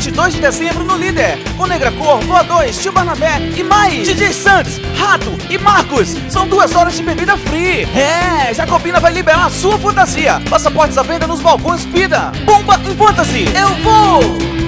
22 de dezembro no Líder, com Negra Cor, Voa 2, Tio Barnabé e mais DJ Santos, Rato e Marcos. São 2 horas de bebida free. Jacobina vai liberar a sua fantasia. Passaportes à venda nos balcões Pida. Bomba em Fantasy. Eu vou!